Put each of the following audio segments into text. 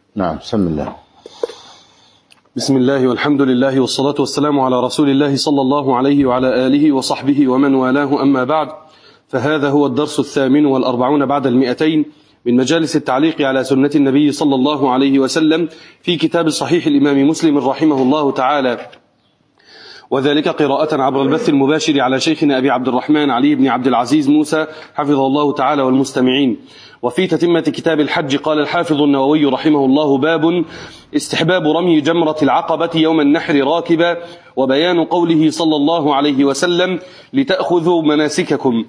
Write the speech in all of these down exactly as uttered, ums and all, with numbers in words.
نعم. بسم الله. بسم الله والحمد لله والصلاة والسلام على رسول الله صلى الله عليه وعلى آله وصحبه ومن والاه، أما بعد، فهذا هو الدرس الثامن والأربعون بعد المئتين من مجالس التعليق على سنة النبي صلى الله عليه وسلم في كتاب صحيح الإمام مسلم رحمه الله تعالى، وذلك قراءة عبر البث المباشر على شيخنا أبي عبد الرحمن علي بن عبد العزيز موسى حفظه الله تعالى والمستمعين. وفي تتمة كتاب الحج قال الحافظ النووي رحمه الله: باب استحباب رمي جمرة العقبة يوم النحر راكبا، وبيان قوله صلى الله عليه وسلم: لتأخذوا مناسككم.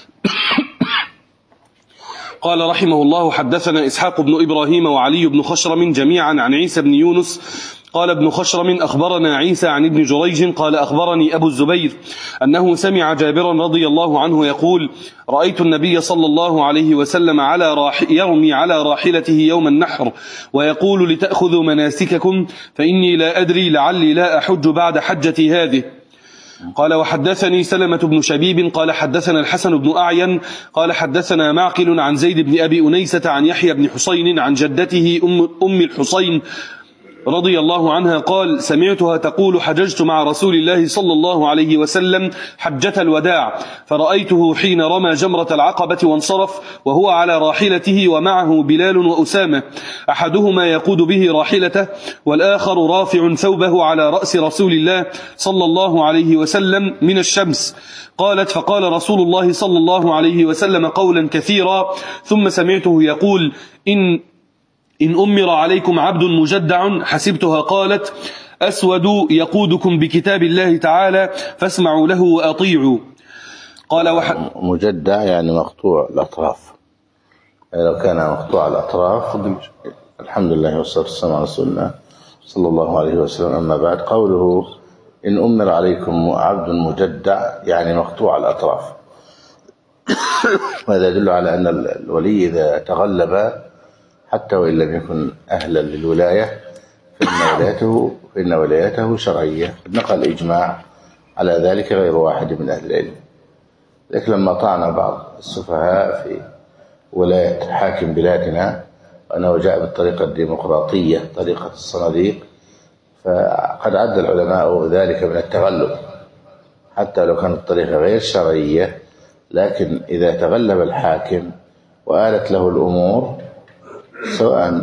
قال رحمه الله: حدثنا إسحاق بن إبراهيم وعلي بن خشرم جميعا عن عيسى بن يونس قال ابن خشرم: أخبرنا عيسى عن ابن جريج قال أخبرني أبو الزبير أنه سمع جابرا رضي الله عنه يقول: رأيت النبي صلى الله عليه وسلم على راح يرمي على راحلته يوم النحر ويقول: لتأخذوا مناسككم فإني لا أدري لعلي لا أحج بعد حجتي هذه. قال: وحدثني سلمة بن شبيب قال حدثنا الحسن بن أعين قال حدثنا معقل عن زيد بن أبي أنيسة عن يحيى بن حسين عن جدته أم, أم الحسين رضي الله عنها قال: سمعتها تقول: حججت مع رسول الله صلى الله عليه وسلم حجة الوداع، فرأيته حين رمى جمرة العقبة وانصرف وهو على راحلته ومعه بلال وأسامة، أحدهما يقود به راحلته والآخر رافع ثوبه على رأس رسول الله صلى الله عليه وسلم من الشمس. قالت: فقال رسول الله صلى الله عليه وسلم قولا كثيرا، ثم سمعته يقول: إن إن أمر عليكم عبد مجدع. حسبتها قالت: أسود يقودكم بكتاب الله تعالى فاسمعوا له وأطيعوا. قال: وح... مجدع يعني مقطوع الأطراف، يعني لو كان مقطوع الأطراف الحمد لله والصلاة والسلام على رسول الله صلى الله عليه وسلم. أما بعد، قوله إن أمر عليكم عبد مجدع يعني مقطوع الأطراف، وهذا يدل على أن الولي إذا تغلب حتى وإن لم يكن أهلا للولاية فإن ولايته, فإن ولايته شرعية. نقل إجماع على ذلك غير واحد من أهل العلم. لكن لما طعن بعض السفهاء في ولاية حاكم بلادنا وأنه جاء بالطريقة الديمقراطية طريقة الصناديق، فقد عد العلماء ذلك من التغلب حتى لو كانت الطريقة غير شرعية، لكن إذا تغلب الحاكم وآلت له الأمور سواء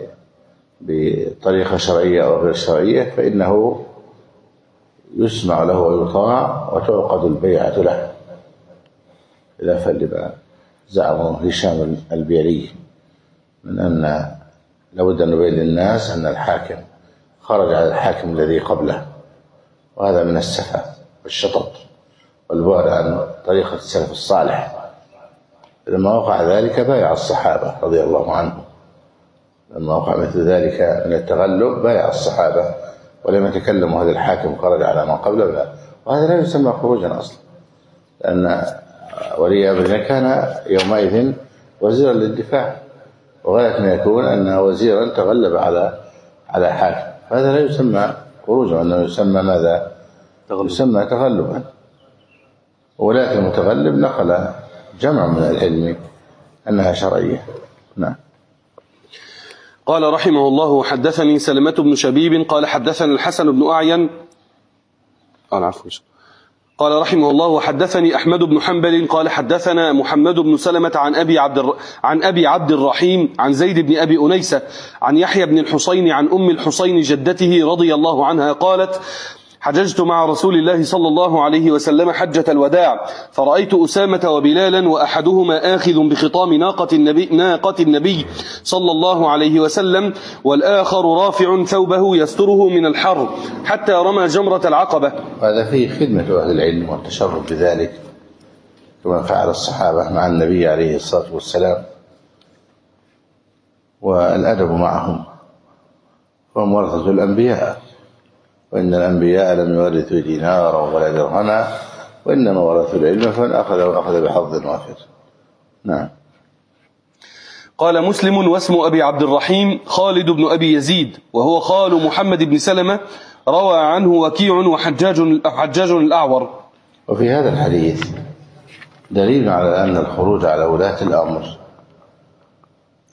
بطريقة شرعية أو غير شرعية فإنه يسمع له ويطاع وتعقد البيعة له، إذا فلما زعمه هشام البيري من أن لابد أن نبين للناس أن الحاكم خرج على الحاكم الذي قبله، وهذا من السفة والشطط والبعد عن طريقة السلف الصالح. لما وقع ذلك بايع الصحابة رضي الله عنهم، لما وقع مثل ذلك من التغلب بايع الصحابة ولم يتكلموا هذا الحاكم خرج على ما قبله لا. وهذا لا يسمى خروجا أصلا، لأن ولي أمرنا كان يومئذ وزيرا للدفاع، وغاية ما يكون أن وزيرا تغلب على على حاكم، هذا لا يسمى خروجا، وأنه يسمى ماذا؟ يسمى تغلبا. ولاية المتغلب نقل جمع من العلم أنها شرعية. نعم. قال رحمه الله: حدثني سلمة بن شبيب قال حدثنا الحسن بن أعين قال عفوا قال رحمه الله: وحدثني أحمد بن حنبل قال حدثنا محمد بن سلمة عن أبي عبد الر... عن أبي عبد الرحيم عن زيد بن أبي أنيسة عن يحيى بن الحسين عن أم الحسين جدته رضي الله عنها قالت: حججت مع رسول الله صلى الله عليه وسلم حجة الوداع، فرأيت أسامة وبلالا وأحدهما آخذ بخطام ناقة النبي, ناقة النبي صلى الله عليه وسلم، والآخر رافع ثوبه يستره من الحر حتى رمى جمرة العقبة. هذا فيه خدمة أهل العلم والتشرف بذلك كما فعل الصحابة مع النبي عليه الصلاة والسلام، والأدب معهم، فهم ورثة الأنبياء، وإن الأنبياء لم يورثوا دينارا ولا درهما وإنما ورثوا العلم فمن أخذه أخذ بحظ وافر. نعم. قال مسلم: واسم أبي عبد الرحيم خالد بن أبي يزيد، وهو خال محمد بن سلمة، روى عنه وكيع وحجاج حجاج الأعور. وفي هذا الحديث دليل على أن الخروج على ولاة الأمر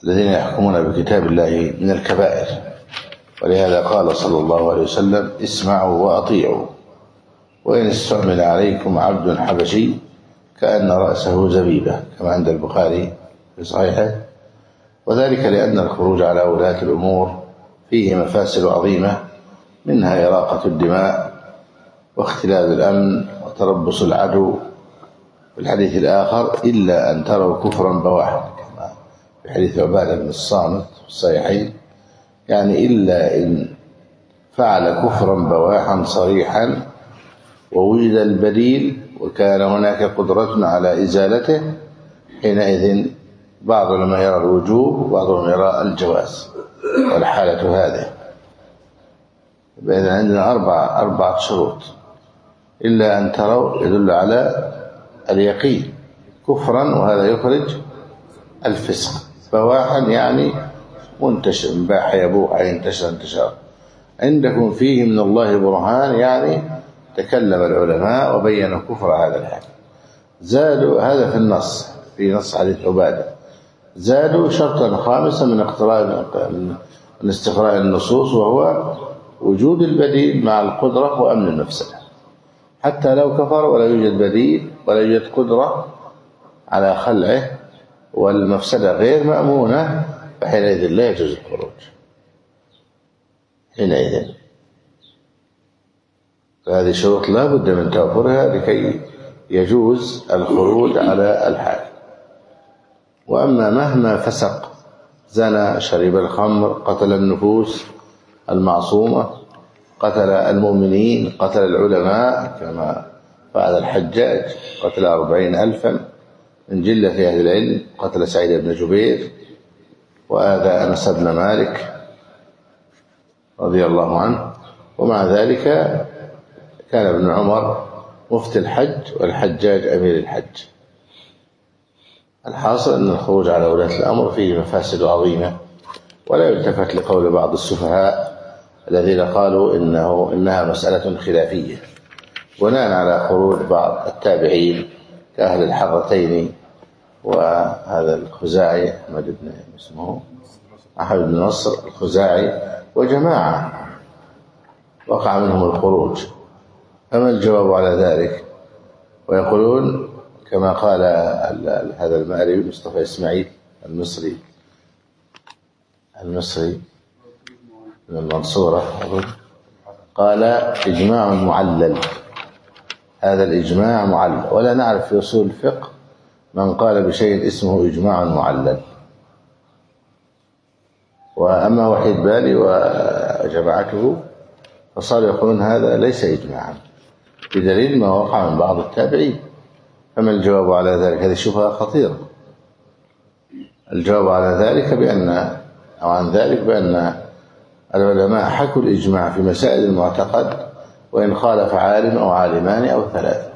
الذين يحكمون بكتاب الله من الكبائر. ولهذا قال صلى الله عليه وسلم اسمعوا وأطيعوا وإن استعمل عليكم عبد حبشي كأن رأسه زبيبة، كما عند البخاري في صحيحه. وذلك لأن الخروج على ولاة الأمور فيه مفاسد عظيمة، منها إراقة الدماء واختلال الأمن وتربص العدو. في الحديث الآخر إلا أن تروا كفرا بواحا، كما في حديث عبادة بن الصامت في الصحيحين، يعني إلا إن فعل كفرا بواحا صريحا ووجد البديل وكان هناك قدرة على إزالته، حينئذ بعض العلماء يرى الوجوب وبعضهم يرى الجواز. والحالة هذه بإذن عندنا أربع أربعة شروط. إلا أن تروا يدل على اليقين، كفرا وهذا يخرج الفسق، بواحا يعني منتشر، باح يبوح ينتشر انتشار، عندكم فيه من الله برهان، يعني تكلم العلماء وبينوا كفر هذا الحال. زادوا هذا في النص، في نص حديث عبادة، زادوا شرطا خامسا من اقتراء من استقراء النصوص، وهو وجود البديل مع القدرة وأمن المفسدة. حتى لو كفر ولا يوجد بديل ولا يوجد قدرة على خلعه والمفسدة غير مأمونة، فحينئذ لا يجوز الخروج. حينئذ هذه شروط لا بد من توفرها لكي يجوز الخروج على الحال. وأما مهما فسق، زنى، شرب الخمر، قتل النفوس المعصومة، قتل المؤمنين، قتل العلماء كما فعل الحجاج، قتل أربعين ألفا من جلة أهل العلم، قتل سعيد بن جبير وآذى أنس بن مالك رضي الله عنه. ومع ذلك كان ابن عمر مفتي الحج والحجاج أمير الحج. الحاصل أن الخروج على ولاة الأمر فيه مفاسد عظيمة، ولا يلتفت لقول بعض السفهاء الذين قالوا إنه إنها مسألة خلافية، بناء على خروج بعض التابعين كأهل الحرتين وهذا الخزاعي أحمد بن اسمه أحمد بن نصر الخزاعي وجماعة وقع منهم الخروج. فما الجواب على ذلك؟ ويقولون كما قال هذا المأربي مصطفى إسماعيل المصري المصري من المنصورة، قال إجماع معلل، هذا الإجماع معلل، ولا نعرف في أصول الفقه من قال بشيء اسمه إجماع معلل. وأما وحيد بالي وجماعته فصاروا يقولون هذا ليس إجماعا بدليل ما وقع من بعض التابعين. فما الجواب على ذلك؟ هذه شبهة خطيرة. الجواب على ذلك بأن أو عن ذلك بأن العلماء حكوا الإجماع في مسائل المعتقد وإن خالف عالم أو عالمان أو ثلاثة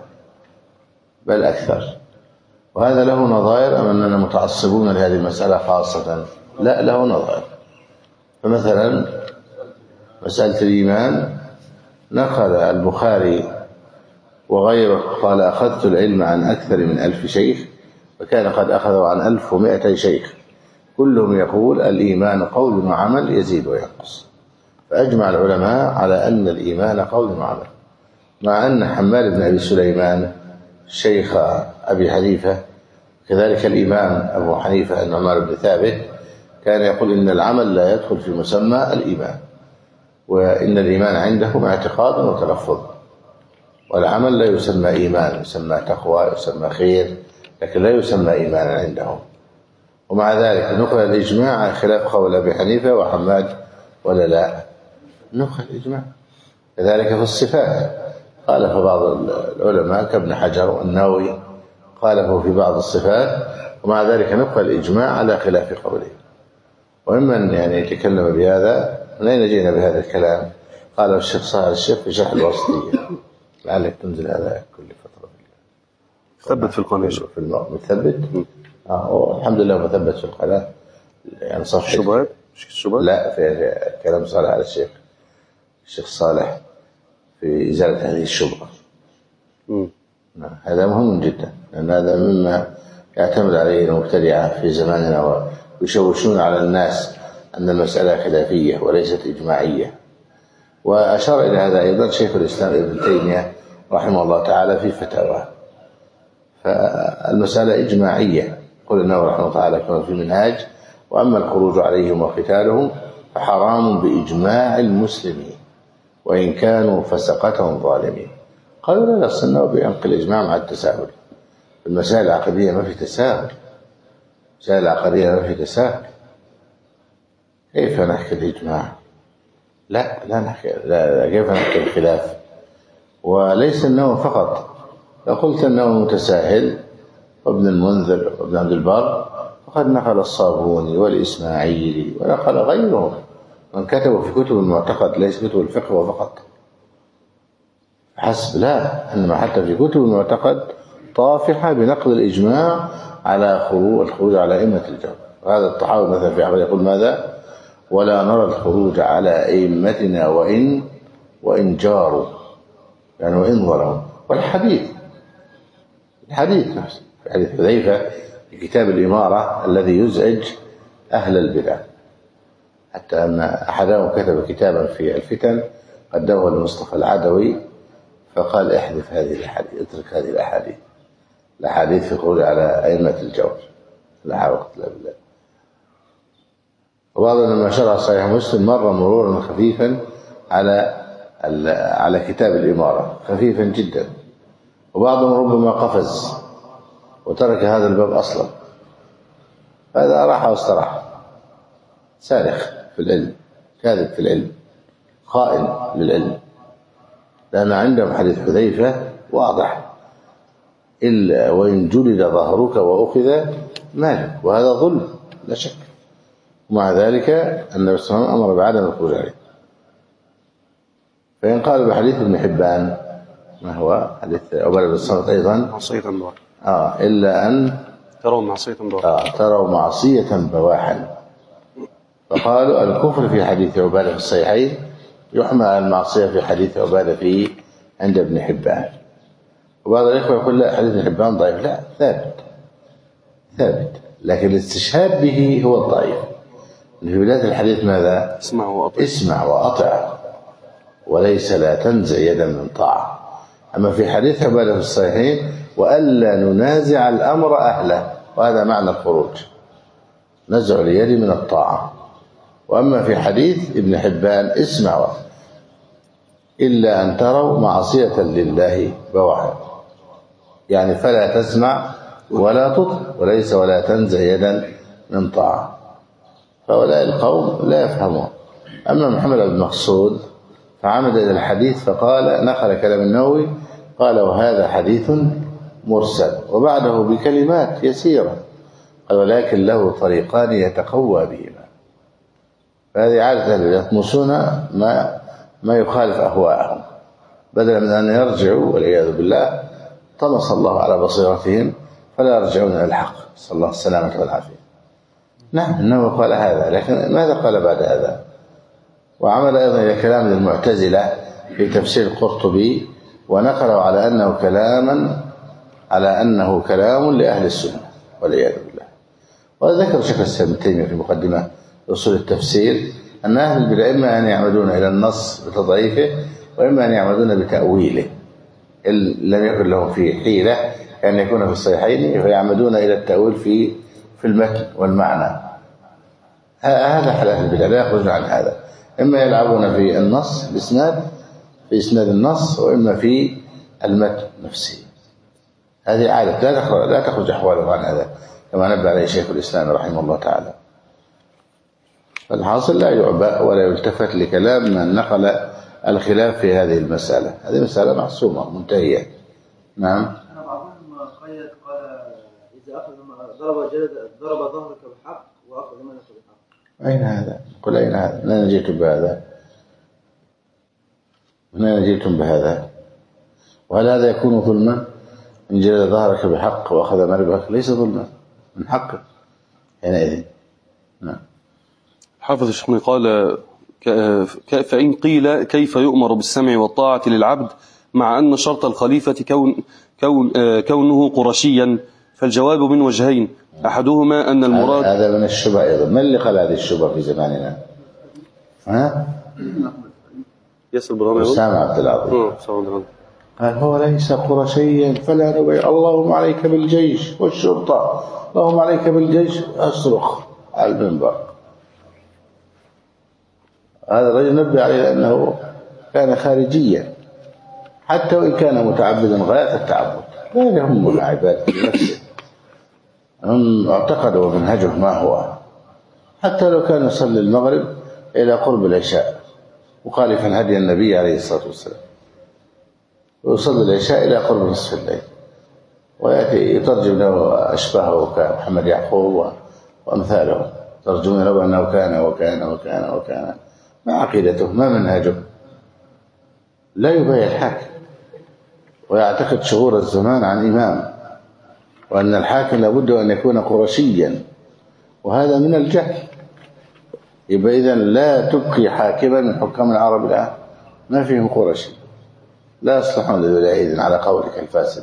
بل أكثر. وهذا له نظائر أم أننا متعصبون لهذه المسألة خاصة؟ لا، له نظائر. فمثلا مسألة الإيمان نقل البخاري وغيره قال أخذت العلم عن أكثر من ألف شيخ، وكان قد أخذوا عن ألف ومائتي شيخ، كلهم يقول الإيمان قول وعمل يزيد وينقص. فأجمع العلماء على أن الإيمان قول وعمل، مع أن حماد بن أبي سليمان شيخ أبي حنيفة كذلك الإمام أبو حنيفة النعمان بن ثابت كان يقول إن العمل لا يدخل في مسمى الإيمان، وإن الإيمان عندهم اعتقاد وتلفظ، والعمل لا يسمى إيمان، يسمى تقوى، يسمى خير، لكن لا يسمى إيمانا عندهم. ومع ذلك نقل الإجماع على خلاف قول أبي حنيفة وحماد ولا لا؟ نقل الإجماع. كذلك في الصفات قال في بعض العلماء كابن حجر والنووي قاله في بعض الصفات، ومع ذلك نقل الإجماع على خلاف قوله. وممن يعني يتكلم بهذا، من أين جينا بهذا الكلام؟ قاله الشيخ صالح الشيخ في شرح الوسطية، لعلك تنزل هذا كل فترة. ثبت في القناة في الماء مثبت. اه الحمد لله مثبت في القناة، يعني صفحة الشبهات مش الشبهات لا في كلام صالح على الشيخ الشيخ صالح في إزالة هذه الشبهة. هذا مهم جدا، لأن هذا مما يعتمد عليه المبتدعة في زماننا يشوشون على الناس أن المسألة خلافية وليست إجماعية. وأشار إلى هذا أيضا شيخ الإسلام ابن تيمية رحمه الله تعالى في فتاواه. فالمسألة إجماعية، قل إنه رحمه الله تعالى كما في المنهاج: وأما الخروج عليهم وقتالهم فحرام بإجماع المسلمين وإن كانوا فسقة ظالمين. قالوا لا السنة بينقل الإجماع مع التساهل. المسائل العقدية ما في تساهل، المسائل العقدية ما في تساهل. كيف نحكي الإجماع؟ لا لا نحكي لا, لا كيف نحكي الخلاف؟ وليس النووي فقط. لو قلت النووي متساهل وابن المنذر وابن عبد البر فقد نقل الصابوني والإسماعيلي ونقل غيرهم من كتبوا في كتب المعتقد، ليس كتب الفقه فقط حسب، لا، إنما حتى في كتب المعتقد طافحة بنقل الإجماع على خروج الخروج على أئمة الجو. وهذا الطحاوي مثلا في أحمد يقول ماذا؟ ولا نرى الخروج على أئمتنا وإن وإن جاروا، يعني وإن ظلموا. والحديث الحديث نفسه في حديث حذيفة في كتاب الإمارة الذي يزعج أهل البدع، حتى أن أحدهم كتب كتابا في الفتن قدمه لمصطفى العدوي فقال: احذف هذه الأحاديث، اترك هذه الأحاديث، الأحاديث في الخروج على أئمة الجور لا حول ولا قوة إلا بالله. وبعضهم لما شرح صحيح مسلم مر مرورا خفيفا على على كتاب الإمارة، خفيفا جدا، وبعضهم ربما قفز وترك هذا الباب أصلا. هذا راح واستراح، سارخ في العلم، كاذب في العلم، خائن للعلم، لأن عندهم حديث حذيفة واضح: إلا وإن جلد ظهرك وأخذ مالك، وهذا ظلم لا شك. ومع ذلك النبي صلى الله عليه وسلم أمر بعدم الخروج عليه. فإن قال بحديث ابن حبان ما هو حديث عبادة بن الصامت أيضا معصية بواحا آه إلا أن تروا معصية بواحا آه تروا معصية بواحا. فقالوا الكفر في حديث عبادة في الصحيحين يحمل على المعصية في حديث عبادة في عند ابن حبان. وبعض الإخوة يقول لا حديث ابن حبان ضعيف، لا، ثابت ثابت، لكن الاستشهاد به هو الضعيف. في بداية الحديث ماذا؟ اسمع وأطع، اسمع وأطع، وليس لا تنزع يدا من طاعة. أما في حديث عبادة في الصحيحين وألا ننازع الأمر أهله، وهذا معنى الخروج، نزع اليد من الطاعة. وأما في حديث ابن حبان اسمع إلا أن تروا معصية لله بواحا، يعني فلا تسمع ولا تطع، وليس ولا تنزع يدا من طاعة. فهؤلاء القوم لا يفهمون. أما محمد بن مقصود فعمد إلى الحديث فقال، نقل كلام النووي، قال: وهذا حديث مرسل، وبعده بكلمات يسيرة قال: ولكن له طريقان يتقوى بهما. فهذه عادة أهل يطمسون ما ما يخالف أهواءهم، بدلا من أن يرجعوا والعياذ بالله طمس الله على بصيرتهم فلا يرجعون إلى الحق، صلى الله السلامة والعافية. نعم إنه قال هذا، لكن ماذا قال بعد هذا؟ وعمل أيضا إلى كلام المعتزلة في تفسير القرطبي ونقله على أنه كلاما على أنه كلام لأهل السنة والعياذ بالله. وذكر شيخ الإسلام ابن تيمية في مقدمة أصول التفسير أن أهل البدع إما أن يعمدون إلى النص بتضعيفه وإما أن يعمدون بتأويله، لم يكن لهم فيه حيلة أن يكون في الصحيحين فيعمدون إلى التأويل في في المتن والمعنى. هذا حال أهل البدع، لا يخرجون عن هذا، إما يلعبون في النص الإسناد في إسناد النص، وإما في المتن نفسه. هذه عادة لا تخرج لا تخرج أحوالهم عن هذا، كما نبه عليه شيخ الإسلام رحمه الله تعالى. فالحاصل لا يعبأ ولا يلتفت لكلام من نقل الخلاف في هذه المسألة. هذه مسألة محسومة منتهية. نعم. بعضهم قيد قال إذا أخذ ضرب جلد ضرب ظهرك بحق وأخذ منك بحق. أين هذا؟ قل أين هذا؟ من أين جئتم بهذا؟ من أين جئتم بهذا؟ وهل هذا يكون ظلما؟ إن جلد ظهرك بحق وأخذ منك بحق ليس ظلما، من حقك حينئذ. نعم. حافظ الشيخ قال: فإن قيل كيف يؤمر بالسمع والطاعة للعبد مع أن شرط الخليفة كون كون كونه قرشيا، فالجواب من وجهين، أحدهما أن المراد هذا من الشبه أيضا. من اللي قال هذه الشبه في زماننا؟ ها؟ ياسر برهامي أسامة عبد العظيم قال هو ليس قرشيا فلا نبيع. اللهم عليك بالجيش والشرطة، اللهم عليك بالجيش، أصرخ على المنبر. هذا الرجل نبه عليه أنه كان خارجيا حتى وإن كان متعبدا غاية التعبد، لا يهم العباد بنفسه، هم اعتقدوا منهجه ما هو، حتى لو كان يصلي المغرب إلى قرب العشاء مخالفا هدي النبي عليه الصلاة والسلام، ويصلي العشاء إلى قرب نصف الليل، ويأتي يترجم له أشباهه كمحمد يعقوب وأمثاله، ترجمون له أنه كان وكان وكان وكان. ما عقيدته؟ ما منهجه؟ لا يبايع الحاكم، ويعتقد شغور الزمان عن إمام، وأن الحاكم لابد أن يكون قرشيا، وهذا من الجهل. يبقى إذن لا تبقي حاكما من حكام العرب الآن ما فيهم قرشي، لا يصلحون للولاية على قولك الفاسد.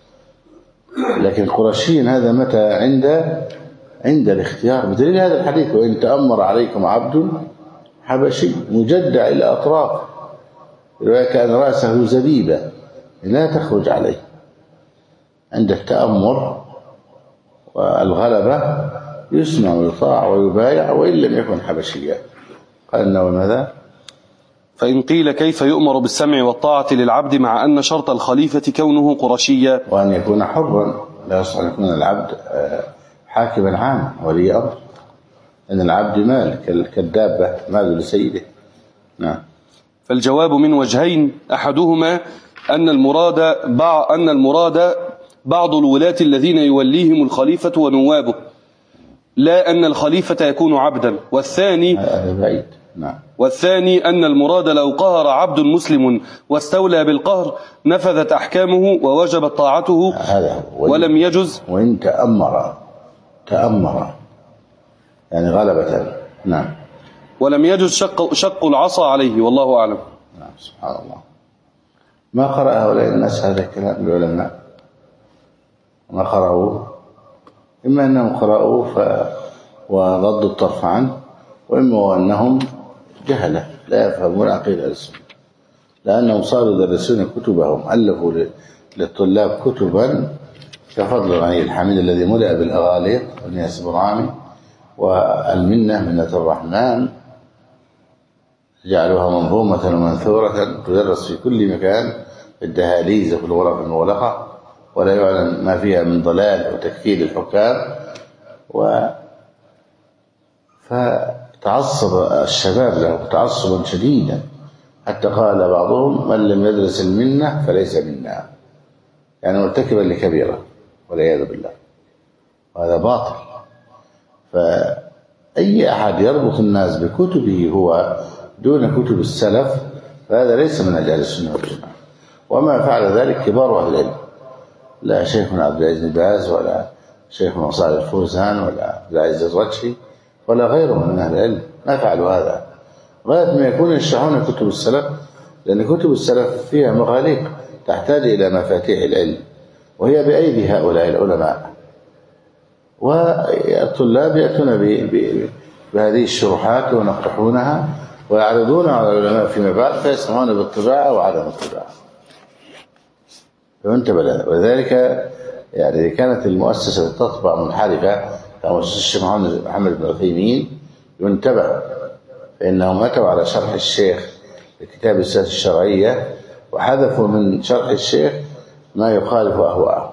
لكن قرشيين هذا متى؟ عند عند الاختيار، بدليل هذا الحديث: وإن تأمر عليكم عبد حبشي مجدع إلى أطراف، كأن رأسه زبيبة لا تخرج عليه. عند التأمر والغلبة يسمع ويطاع ويبايع وإن لم يكن حبشيا. قال إنه ماذا؟ فإن قيل كيف يؤمر بالسمع والطاعة للعبد مع أن شرط الخليفة كونه قرشيا؟ وأن يكون حرا، لا يصح أن يكون العبد حاكما عام ولي أمر، أن العبد مال كالدابة مال لسيده. نعم. فالجواب من وجهين، أحدهما أن المراد بعض أن المراد بعض الولاة الذين يوليهم الخليفة ونوابه، لا أن الخليفة يكون عبدا. والثاني بعيد. نعم. والثاني أن المراد لو قهر عبد مسلم واستولى بالقهر نفذت أحكامه ووجبت طاعته، ولم يجز. وإن تأمر تأمر يعني غلبة. نعم. ولم يجز شق, شق العصا عليه، والله أعلم. نعم. سبحان الله. ما قرأ هؤلاء الناس هذا الكلام العلماء؟ ما قرأوا، إما أنهم قرأوا ف... وغضوا الطرف عنه، وإما أنهم جهلة لا يفهمون عقيدة السنة، لأنهم صاروا يدرسون كتبهم، ألفوا للطلاب كتبا كفضل غني الحميد الذي ملأ بالأغاليق والناس برامي والمنة منة الرحمن، جعلوها منظومة ومنثورة تدرس في كل مكان، في الدهاليز وفي الغرف المغلقة، ولا يعلم ما فيها من ضلال وتكفير الحكام. و فتعصب الشباب له تعصبا شديدا، حتى قال بعضهم: من لم يدرس المنة فليس منا، يعني مرتكبا لكبيرة والعياذ بالله، وهذا باطل. فأي أحد يربط الناس بكتبه هو دون كتب السلف فهذا ليس من أهل السنة والجماعة. وما فعل ذلك كبار أهل العلم، لا شيخنا عبد العزيز بن باز ولا شيخنا صالح الفوزان ولا عبد العزيز الرجحي ولا غيرهم من أهل العلم ما فعلوا هذا، غاية ما يكون يشرحون كتب السلف، لأن كتب السلف فيها مغاليق تحتاج إلى مفاتيح العلم، وهي بأيدي هؤلاء العلماء، والطلاب يأتون بهذه الشروحات ونقحونها ويعرضون على العلماء فيما بعد فيسمعون بالطباعة وعدم الطباعة. فانتبه لها. وذلك يعني إذا كانت المؤسسة تطبع منحرفة كمؤسسة الشيخ محمد بن عثيمين ينتبه، فإنهم أتوا على شرح الشيخ لكتاب السياسة الشرعية وحذفوا من شرح الشيخ ما يخالف أهواءه.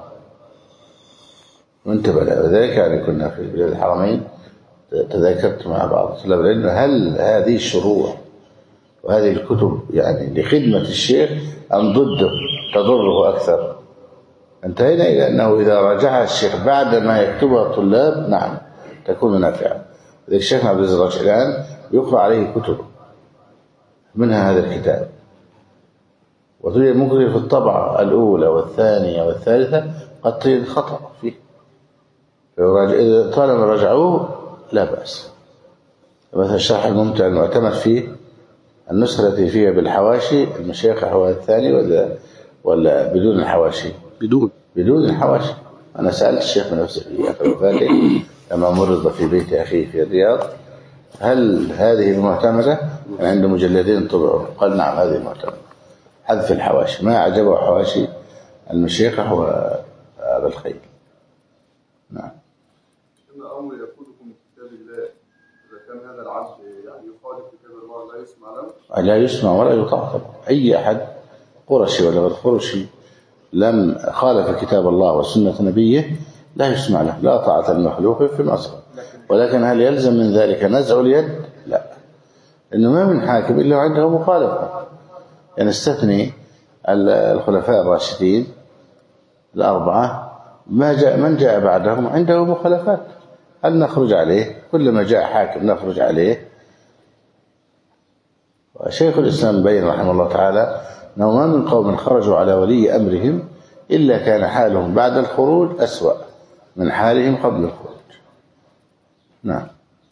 وانتبه لها. وذلك يعني كنا في بلاد الحرمين تذاكرت مع بعض طلاب العلم هل هذه الشروح وهذه الكتب يعني لخدمة الشيخ أم ضده تضره أكثر؟ انتهينا إلى أنه إذا راجعها الشيخ بعد ما يكتبها الطلاب نعم تكون نافعة. الشيخ عبد العزيز الرجحي الآن يقرأ عليه كتب منها هذا الكتاب، وتوجد ممكن في الطبعة الأولى والثانية والثالثة قد تجد خطأ فيه، إذا طالما رجعوه لا بأس. مثلا الشرح الممتع المعتمد فيه النسخة التي فيها بالحواشي المشايخ هو الثاني ولا ولا بدون الحواشي؟ بدون بدون الحواشي. أنا سألت الشيخ بنفسه في آخر وفاته لما مرض في بيت أخيه في الرياض هل هذه معتمدة؟ كان عنده مجلدين طبعوا. قال نعم هذه معتمدة. حذف الحواشي، ما أعجبه حواشي المشيخة وهذا الخير. نعم. إما أمر يقودكم من كتاب الله إذا كان هذا العبد يعني يخالف كتاب الله لا يسمع له؟ لا يسمع ولا يطاع. أي أحد قرشي ولا غير قرشي لم خالف كتاب الله وسنة نبيه لا يسمع له. لا طاعة المخلوق في معصية. ولكن هل يلزم من ذلك نزع اليد؟ لا، إنه ما من حاكم إلا عنده مخالفة. يعني استثني الخلفاء الراشدين الأربعة ما جاء من جاء بعدهم عنده مخالفات، هل نخرج عليه؟ كلما جاء حاكم نخرج عليه. وشيخ الإسلام بين رحمه الله تعالى أنه ما من قوم خرجوا على ولي أمرهم إلا كان حالهم بعد الخروج أسوأ من حالهم قبل الخروج. نعم.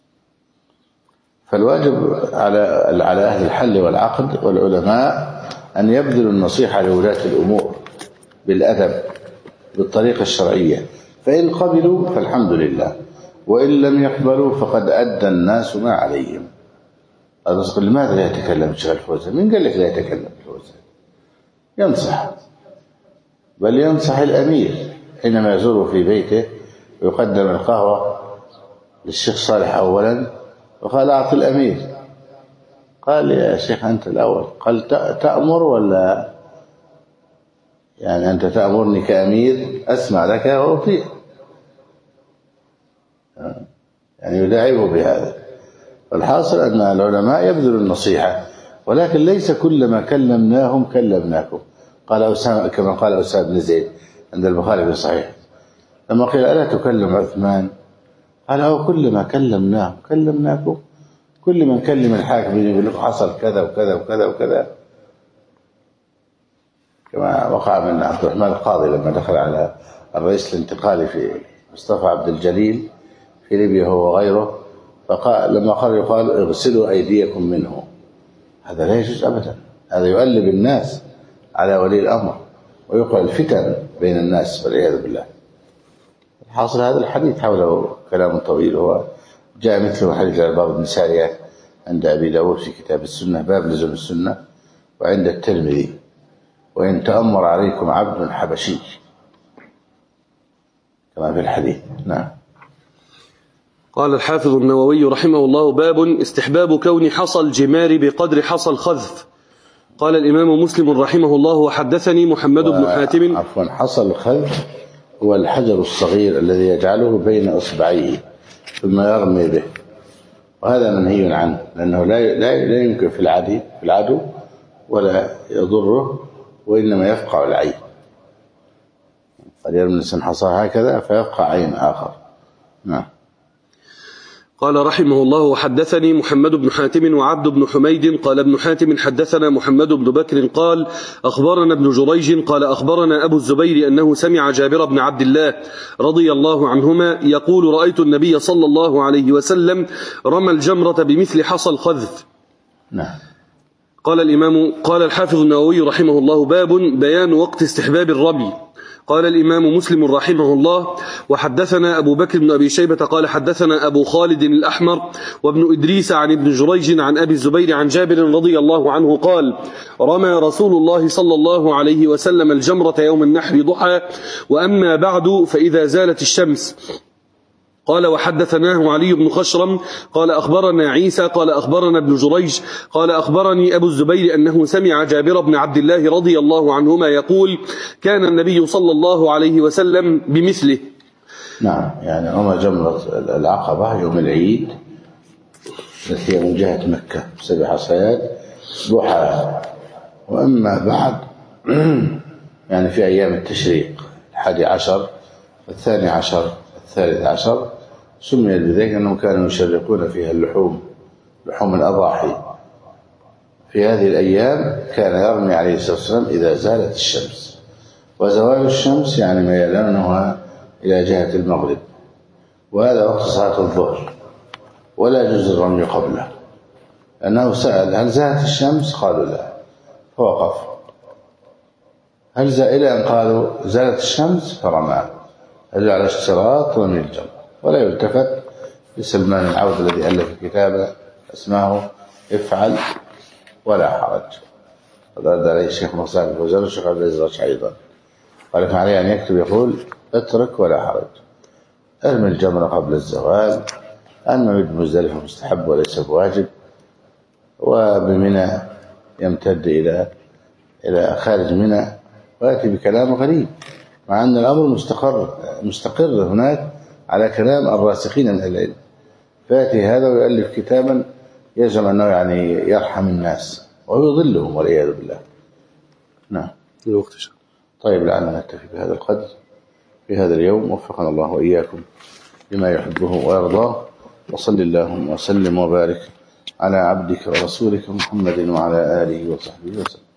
فالواجب على على أهل الحل والعقد والعلماء أن يبذلوا النصيحة لولاة الأمور بالأدب بالطريقة الشرعية، فإن قبلوا فالحمد لله، وإن لم يقبلوا فقد أدى الناس ما عليهم. أقول لماذا لا يتكلم الشيخ الفوزان؟ من قال لك لا يتكلم الفوزان؟ ينصح، بل ينصح الأمير حينما يزوره في بيته ويقدم القهوة للشيخ صالح أولا وقال أعطي الأمير. قال يا شيخ أنت الأول. قال تأمر ولا يعني أنت تأمرني كأمير أسمع لك وأطيع؟ يعني يداعبه بهذا. والحاصل أن العلماء يبذلوا النصيحة، ولكن ليس كلما كلمناهم كلمناكم. قال أسامة كما قال أسامة بن زيد عند البخاري في الصحيح لما قيل ألا تكلم عثمان؟ قال أو كلما كلمناهم كلمناكم. كل من كلم الحاكم يقول لكم حصل كذا وكذا وكذا وكذا، كما وقع من عبد الرحمن القاضي لما دخل على الرئيس الانتقالي في مصطفى عبد الجليل في ليبيا هو وغيره، فقال لما قال يقال اغسلوا أيديكم منه. هذا لا يجوز أبدا، هذا يؤلب الناس على ولي الأمر ويوقع الفتن بين الناس والعياذ بالله. الحاصل هذا الحديث حوله كلام طويل، هو جاء مثله حديث العرباض بن سارية عند أبي داود في كتاب السنة باب لزوم السنة، وعند الترمذي وإن تأمر عليكم عبد حبشي كما في الحديث. نعم. قال الحافظ النووي رحمه الله باب استحباب كون حصى الجمار بقدر حصى الخذف. قال الإمام مسلم رحمه الله وحدثني محمد بن حاتم. عفوا، حصى الخذف هو الحجر الصغير الذي يجعله بين أصبعيه ثم يرمي به، وهذا منهي عنه لأنه لا لا يمكن في العدو في العدو ولا يضره، وإنما يفقع العين. قد يرمي الإنسان حصاه هكذا فيفقع عين آخر. نعم. قال رحمه الله وحدثني محمد بن حاتم وعبد بن حميد. قال ابن حاتم حدثنا محمد بن بكر قال أخبرنا ابن جريج قال أخبرنا أبو الزبير أنه سمع جابر بن عبد الله رضي الله عنهما يقول رأيت النبي صلى الله عليه وسلم رمى الجمرة بمثل حصى الخذف. نعم. قال الإمام قال الحافظ النووي رحمه الله باب بيان وقت استحباب الرمي. قال الإمام مسلم رحمه الله وحدثنا أبو بكر بن أبي شيبة قال حدثنا أبو خالد الأحمر وابن إدريس عن ابن جريج عن أبي الزبير عن جابر رضي الله عنه قال رمى رسول الله صلى الله عليه وسلم الجمرة يوم النحر ضحى، وأما بعد فإذا زالت الشمس. قال وحدثناه علي بن خشرم قال أخبرنا عيسى قال أخبرنا ابن جريج قال أخبرني أبو الزبير أنه سمع جابر بن عبد الله رضي الله عنهما يقول كان النبي صلى الله عليه وسلم بمثله. نعم، يعني رمى جمرة العقبة يوم العيد التي من جهة مكة بسبع حصيات ضحى، وأما بعد يعني في أيام التشريق الحادي عشر الثاني عشر الثالث عشر سميت بذلك أنهم كانوا يشرقون فيها اللحوم لحوم الأضاحي. في هذه الأيام كان يرمي عليه الصلاة والسلام إذا زالت الشمس، وزوال الشمس يعني ميلانها إلى جهة المغرب، وهذا وقت صلاة الظهر، ولا يجوز الرمي قبله، لأنه سأل هل زالت الشمس؟ قالوا لا، فوقف. هل زال إلى أن قالوا زالت الشمس فرمى، هذا على اشتراط رمي الجمر، ولا يلتفت لسلمان العود الذي ألف كتابا اسمه افعل ولا حرج، رد عليه الشيخ مصطفى الفوزان والشيخ عبد العزيز الرشح أيضا، قال فعليه أن يكتب يقول اترك ولا حرج، ارمي الجمر قبل الزوال، المبيت بمزدلفة مستحب وليس بواجب، وبمنى يمتد إلى إلى خارج منى، ويأتي بكلام غريب مع أن الأمر مستقر مستقر هناك على كلام الراسخين من العلم، فيأتي هذا ويؤلف كتابا يزعم أنه يعني يرحم الناس ويضلهم والعياذ بالله. نعم. الوقت شاء. طيب لعلنا نكتفي بهذا القدر في هذا اليوم، وفقنا الله وإياكم لما يحبه ويرضاه، وصل اللهم وسلم وبارك على عبدك ورسولك محمد وعلى آله وصحبه وسلم.